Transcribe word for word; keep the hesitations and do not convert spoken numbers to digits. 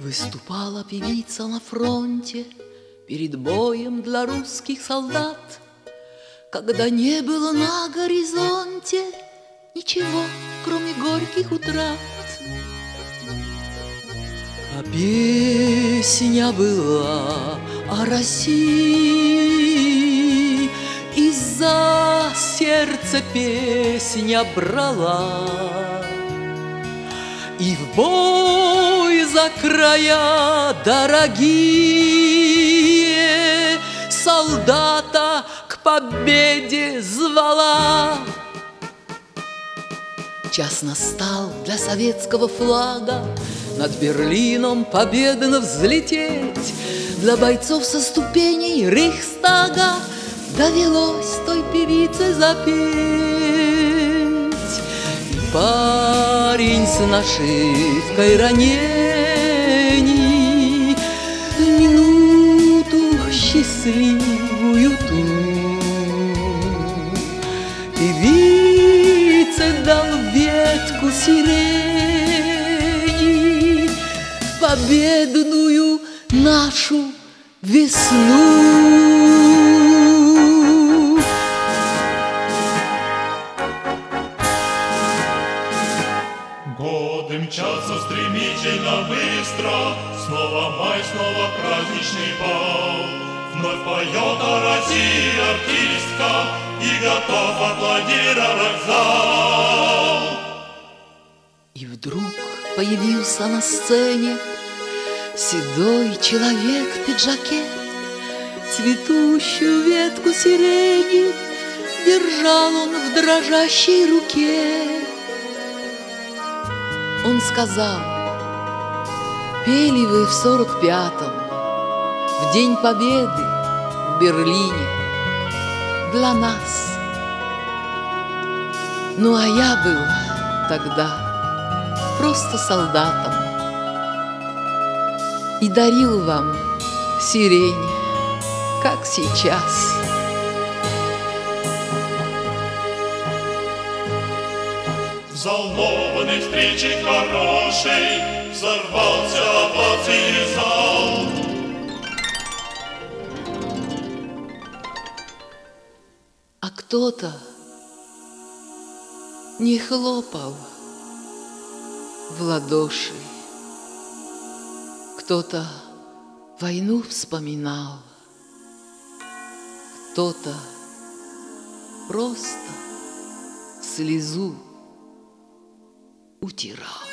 Выступала певица на фронте перед боем для русских солдат, когда не было на горизонте ничего, кроме горьких утрат. А песня была о России, из-за сердца песня брала, и в бой за края дорогие солдата к победе звала. Час настал для советского флага над Берлином победно взлететь. Для бойцов со ступеней Рейхстага довелось той певице запеть. И парень с нашивкой ранений в минуту счастливую ту певице дал ветку сирени, победную нашу весну. Годы мчатся стремительно, быстро, снова май, снова праздничный бал. Вновь поет о России артистка и готов аплодировать зал. И вдруг появился на сцене седой человек в пиджаке. Цветущую ветку сирени держал он в дрожащей руке. Он сказал: пели вы в сорок пятом, в День Победы в Берлине для нас. Ну а я был тогда просто солдатом и дарил вам сирень, как сейчас. Взволнованный встречей хорошей взорвался овацией зал. А кто-то не хлопал в ладоши, кто-то войну вспоминал, кто-то просто слезу утирал.